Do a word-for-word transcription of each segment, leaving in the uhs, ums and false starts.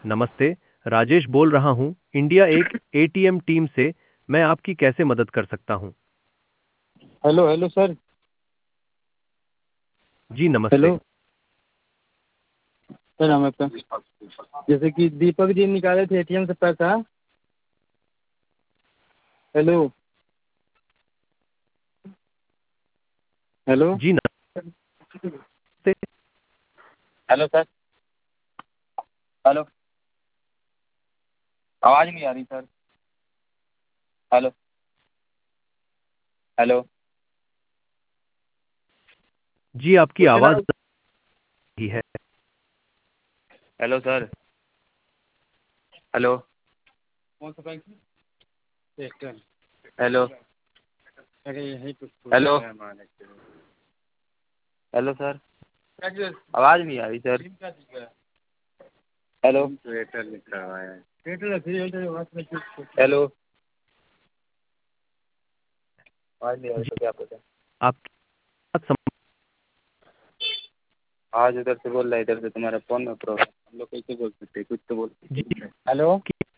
नमस्ते। राजेश बोल रहा हूँ इंडिया एक एटीएम टीम से। मैं आपकी कैसे मदद कर सकता हूँ? Hello hello sir. जी नमस्ते। हेलो सर, हम आपका जैसे कि दीपक जी निकाले थे एटीएम से पैसा। हेलो हेलो जी नमस्ते। Hello sir. हेलो, आवाज़ नहीं आ रही सर। हेलो हेलो जी आपकी आवाज़ आ रही है। Hello sir. हेलो, कौन सा bank? Hello hello hello sir, आवाज़ नहीं आ रही सर। हेलो हेलो, आवाज़ नहीं आ रही जी तो क्या पता। आपकी बात सम- आज उधर से बोल रहा है, इधर से तुम्हारा फोन में प्रॉब्लम। हम लोग कैसे बोल सकते हैं, कुछ तो बोल जी सकते हैं। हेलो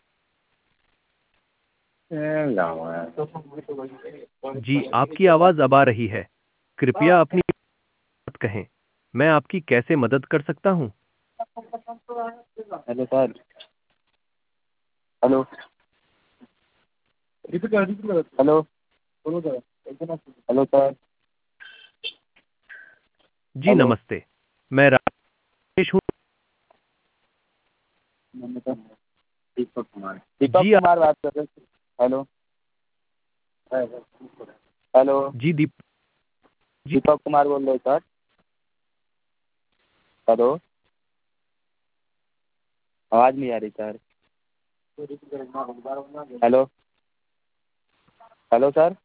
जी आपकी आवाज़ अब आ रही है। कृपया अपनी बात कहें। मैं आपकी कैसे मदद कर सकता हूँ? Hello sir. Hello hello hello sir. जी हेलो, नमस्ते। मैं राजेश हूँ। दीपक कुमार दीपक जी आप कुमार बात कर रहे हैं। हेलो हेलो, जी दीप जी दीपक कुमार बोल रहे हैं सर। हेलो, आवाज़ नहीं आ रही sir. Hello hello sir.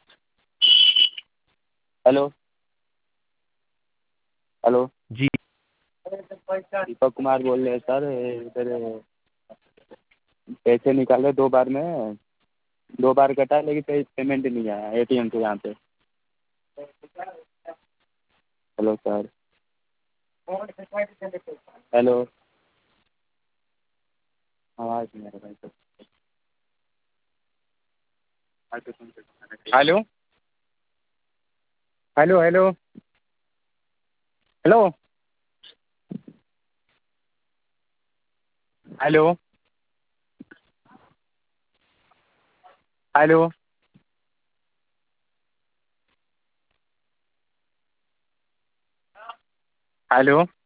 Hello hello, जी दीपक कुमार बोल रहे हैं सर। इधर पैसे निकाले दो बार में, दो बार कटा लेकिन पे, पेमेंट नहीं आया एटीएम से यहाँ पे। Hello sir. हेलो, आवाज़ नहीं आ रहा भाई sir. Hello hello hello hello hello hello hello